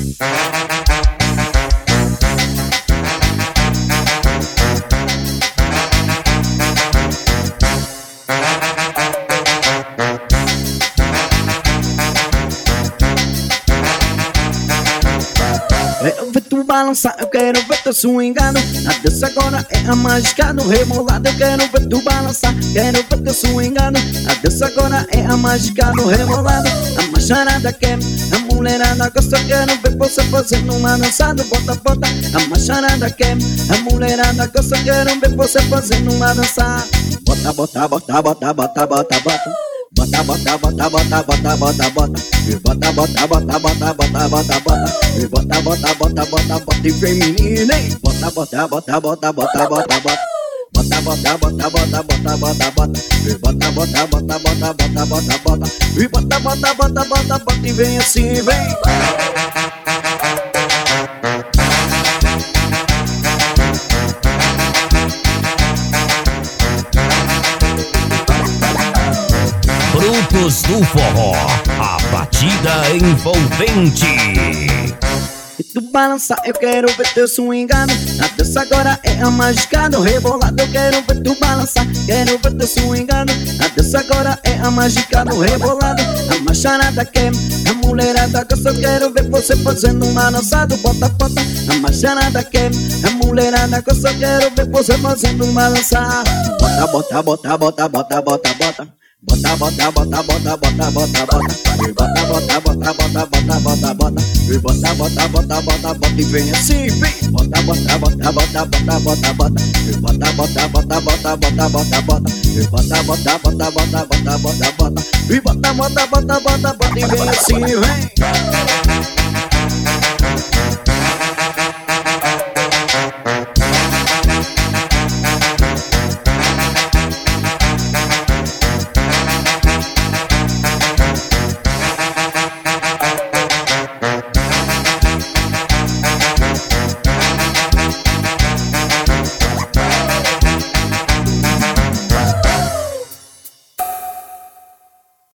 Quero ver tu balançar, eu quero ver tu swingando. A dança agora é a mágica do rebolado. Eu quero ver tu balançar, quero ver tu swingando. A dança agora é a mágica do rebolado. A macharada quer, a mulherada gosta. Eu quero ver você fazendo uma dança do bota, bota. A macharada quer, a mulherada gosta. Eu quero ver você fazendo uma dança. Bota, bota, bota, bota, bota, bota, bota. Bota, bota, bota, bota, bota, bota, bota. E bota, bota, bota, bota, bota, bota, bota. E bota, bota, bota, bota, bota e vem menina, hein? Bota, bota, bota, bota, bota, bota, bota. Bota, bota, bota, bota, bota, bota, bota. E bota, bota, bota, bota, bota, bota, bota. E bota, bota, bota, bota, bota e vem assim, vem. Frutos do Forró, a batida envolvente. E tu balançar, eu quero ver teu swingando. A dança agora é a mágica do rebolado. Eu quero ver tu balançar, quero ver teu swingando. A dança agora é a mágica do rebolado. A macharada quer, a mulherada gosta. Eu quero ver você fazendo uma dança do bota, bota. A macharada quer, a mulherada gosta. Eu quero ver você fazendo uma dança. Bota, bota, bota, bota, bota, bota, bota. Bota, bota, bota, bota, bota, bota, bota. E bota, bota, bota, bota, bota, bota, bota. E bota, bota, bota, bota, bota e vem assim, vem. Bota, bota, bota, bota, bota, bota, bota. E bota, bota, bota, bota, bota, bota, bota. E bota, bota, bota, bota, bota, bota, bota. E bota, bota, bota, bota, bota e vem assim, vem.